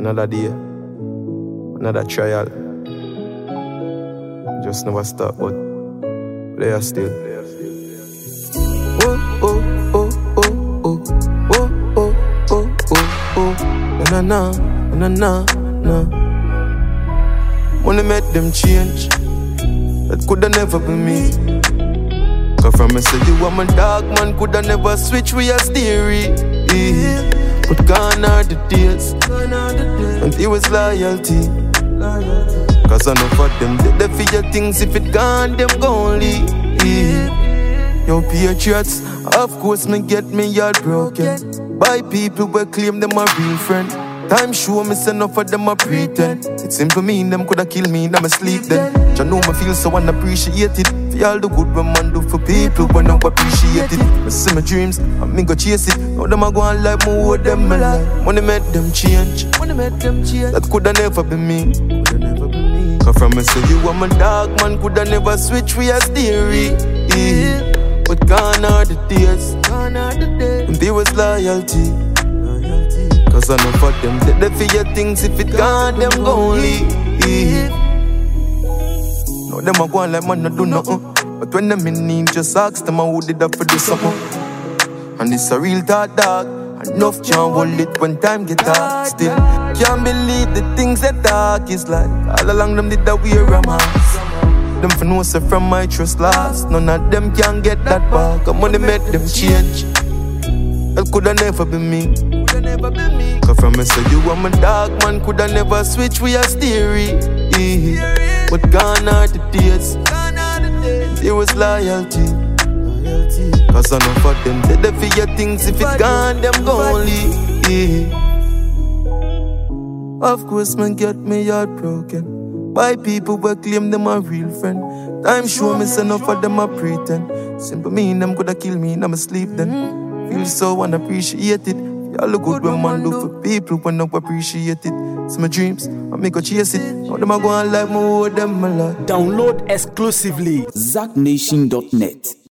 Another day, another trial. Just never stop, but they are still. Oh, oh, oh, oh, oh, oh, oh, oh, oh, oh. Na na na na na. Wanna make them change. That coulda never be me. Cause from me say you are my dog, man, coulda never switch with your theory. But gone are the days, and it was loyalty. Cause I know for them, they feel your things. If it gone, them gon' leave. Yo, patriots, of course me get me heart broken by people who claim them a real friend. Time show me say enough of them a pretend. It simple mean them coulda kill me in my sleep then. You know me feel so unappreciated. For all the good when man do for people when don't appreciate it. I see my dreams, and me go chase it. Now them a go on like more with them my life. Wanna make them change. That coulda never be me. Cause from me say you are my dog, man, coulda never switch with your theory. But gone are the days, and there was loyalty. Cause I know for them, they feel your things. If it gone, them gon' leave. No, them a go on like man not do nothing. But when them in need, just ask them who did that for do something. And it's a real thought, dog. Enough can't hold it when time get hard. Still, can't believe the things that talk is like. All along them did that wear a mask. Them for no say from my trust last. None of them can get that back. I'm gonna make them change. That coulda never be me. Cause from me say you are my dog, man, coulda never switch with your theory. But gone are the days, there was loyalty. Cause I know for them, they feel your things. If it gone, them gon' leave. Of course, man, get me heart broken by people who claim them a real friend. Time show me say enough of them a pretend. Simple mean them coulda kill me in my sleep then. Feel so unappreciated. Y'all look good when man do for people when don't appreciate it. It's my dreams, I make go chase it. Now them a go on like more them my life. Download exclusively ZackNation.net.